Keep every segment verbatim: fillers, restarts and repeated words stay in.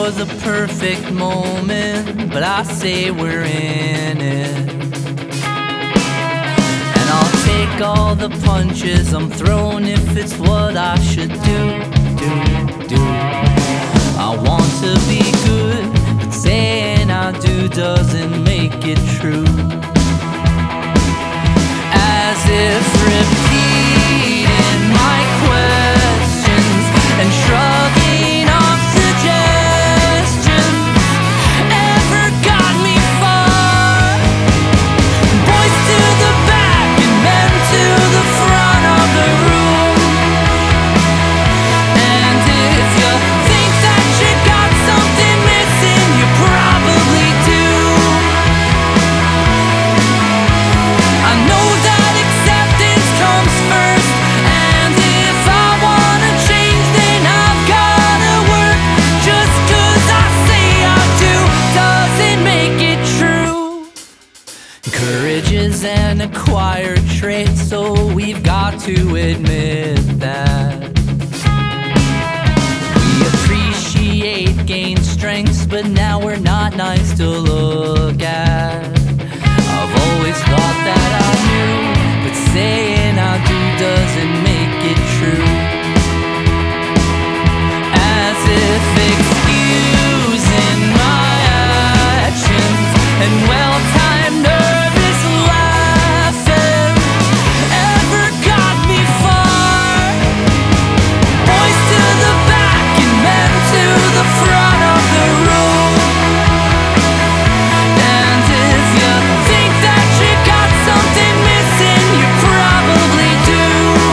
for the perfect moment, but I say we're in it. And I'll take all the punches I'm thrown if it's what I should do, do, do. I want to be good, but saying I do doesn't make it true. As if repeating my questions and shrugging off suggestions ever got me far. Boys to the back and men to the front of the room. And if you think that you got something missing, you probably do. I know that acceptance comes first, and if I wanna change, then I've gotta work. Just 'cause I say I do doesn't make it true. Courage is an acquired trait, so we've got to admit that. We appreciate gained strengths, but now we're not nice to look at. I've always thought that I knew, but saying I do doesn't make it true. As if excusing my actions and well-timed nervous laughing ever got me far. Boys to the back and men to the front of the room. And if you think that you got something missing, you probably do.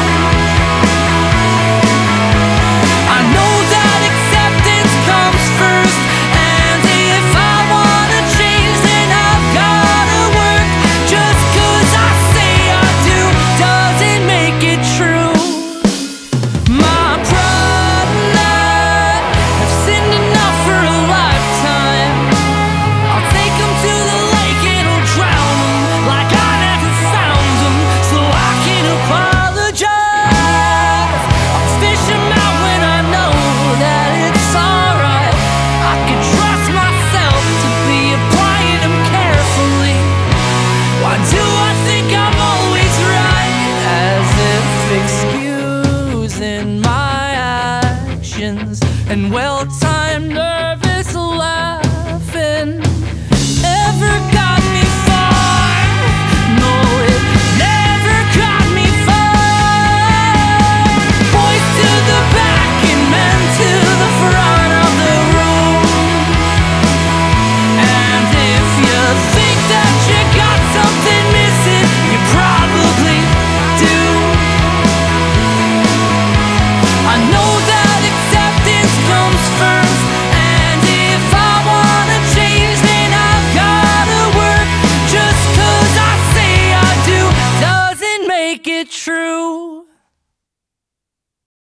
I know that acceptance comes first, and if I wanna change, then I've gotta work. Just 'cause I say I do doesn't make it true. My pride and I have sinned enough for a lifetime. I'll take 'em to the lake and I'll drown 'em like I never found 'em, so I can apologize. I'll fish 'em out when I know that it's alright. I can trust myself to be applying 'em carefully. Why do I think I'm always right? As if excusing my actions and well-timed nervous